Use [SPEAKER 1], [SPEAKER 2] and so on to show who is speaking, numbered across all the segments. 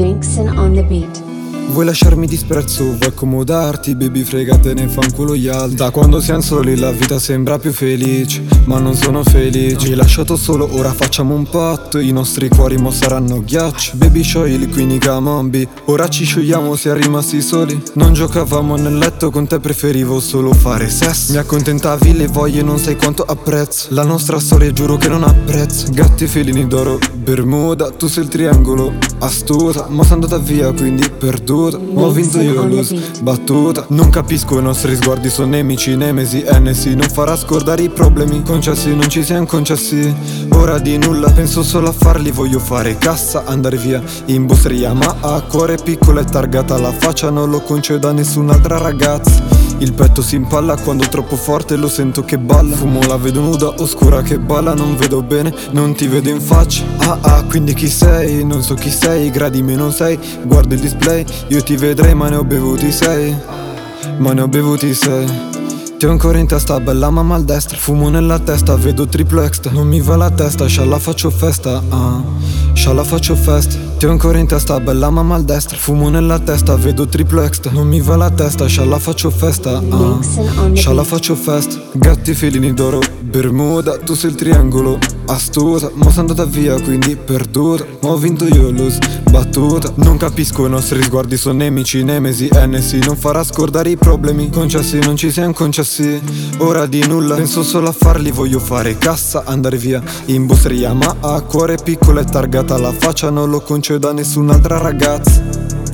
[SPEAKER 1] Vixen on the beat.
[SPEAKER 2] Vuoi lasciarmi disprezzo, vuoi accomodarti, baby fregatene fanculo gli altri. Da quando siamo soli la vita sembra più felice, ma non sono felice. Mi hai lasciato solo, ora facciamo un patto, i nostri cuori mo saranno ghiaccio. Baby sciogli quindi camombi, ora ci sciogliamo, siamo rimasti soli. Non giocavamo nel letto, con te preferivo solo fare sesso. Mi accontentavi le voglie, non sai quanto apprezzo la nostra storia, giuro che non apprezzo. Gatti felini d'oro, Bermuda, tu sei il triangolo, astuta. Ma sei andata via quindi perduta. Ho vinto io, lose, battuta. Non capisco, i nostri sguardi sono nemici, nemesi, NC non farà scordare i problemi concessi, non ci siamo concessi. Ora di nulla, penso solo a farli, voglio fare cassa, andare via in busseria. Ma a cuore piccolo e targata la faccia, non lo concedo a nessun'altra ragazza. Il petto si impalla quando troppo forte lo sento che balla. Fumo, la vedo nuda, oscura che balla, non vedo bene, non ti vedo in faccia. Quindi chi sei? Non so chi sei, gradi meno 6. Guardo il display, io ti vedrei ma ne ho bevuti 6. Ma ne ho bevuti 6. Ti ho ancora in testa, bella ma maldestra. Fumo nella testa, vedo triplo extra. Non mi va la testa, scialla faccio festa, scialla faccio festa. Ti ho ancora in testa, bella ma maldestra. Fumo nella testa, vedo triplo extra. Non mi va la testa, scialla faccio festa, scialla faccio festa. Gatti felini d'oro, Bermuda, tu sei il triangolo, astuta. Ma sei andata via quindi perduta. Ma ho vinto io, lose, battuta. Non capisco, i nostri sguardi sono nemici, nemesi, NC non farà scordare i problemi concessi, non ci siamo concessi. Ora di nulla, penso solo a farli, voglio fare cassa, andare via in busseria. Ma a cuore piccolo e targata la faccia, non lo concedo a nessun'altra ragazza.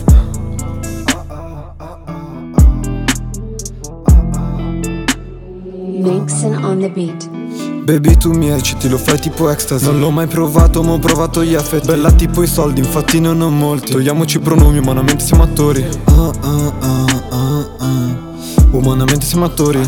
[SPEAKER 1] Vixen on the beat.
[SPEAKER 2] Baby tu mi ecciti, lo fai tipo ecstasy. Non l'ho mai provato, ma ho provato gli affetti. Bella tipo i soldi, infatti non ho molti. Togliamoci i pronomi, umanamente siamo attori. Umanamente siamo attori.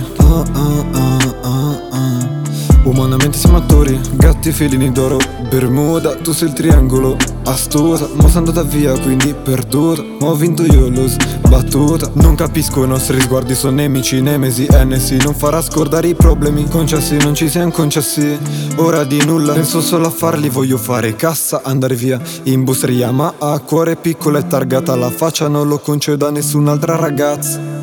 [SPEAKER 2] Umanamente siamo attori. Gatti felini d'oro, Bermuda, tu sei il triangolo, astuta. Ma sei andata via quindi perduta. Ma ho vinto io, lose, battuta. Non capisco, i nostri sguardi sono nemici, nemesi, NC non farà scordare i problemi concessi, non ci siamo concessi. Ora di nulla, penso solo a farli, voglio fare cassa, andare via in busseria. Ma a cuore piccolo e targata la faccia, non lo concedo a nessun'altra ragazza.